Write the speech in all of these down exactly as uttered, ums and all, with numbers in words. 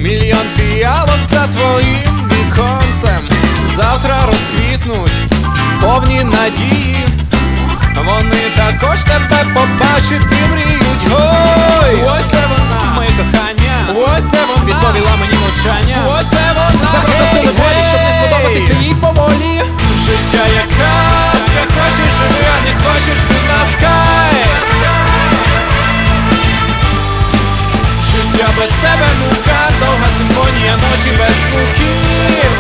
Мільйон фіалок за твоїм віконцем завтра розквітнуть, повні надії. Вони також тебе побачити мріють. Ой, ось де вона, моє кохання. Ось де вона, відповіла мені мовчання. Ось де вона, запросили волі, щоб не сподобатися їй поволі. Життя як казка, хочеш живи, а не хочеш, будь ласкай. Життя без тебе мука, довга симфонія ночі без звуків.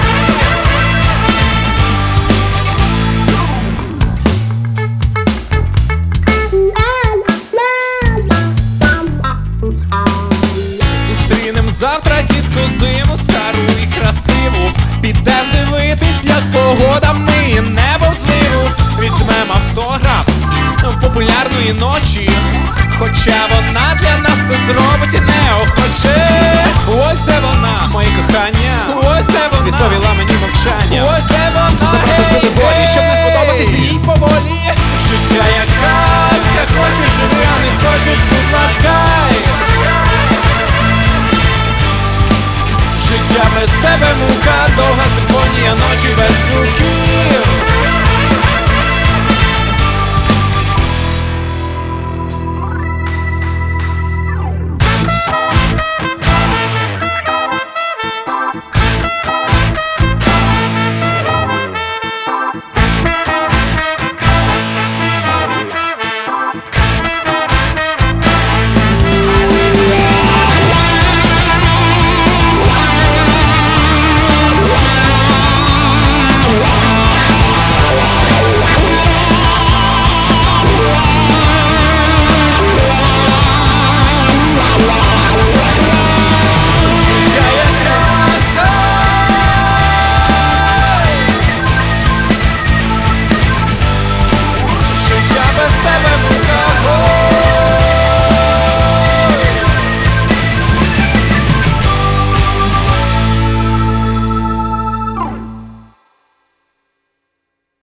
Зустрінем завтра тітку зиму, стару і красиву. Підем дивитись, як погода миє небо в зливу. Візьмем автограф в популярної ночі, хоча вона для нас це зробить і неохоче. Ось де вона, моє кохання. Ось де вона, відповіла мені мовчання. Ось де вона, запросили волі, щоб не сподобатися їй поволі. Життя як казка, хочеш живи, а не хочеш, будь ласкай. Життя без тебе мука, довга симфонія ночі без звуків.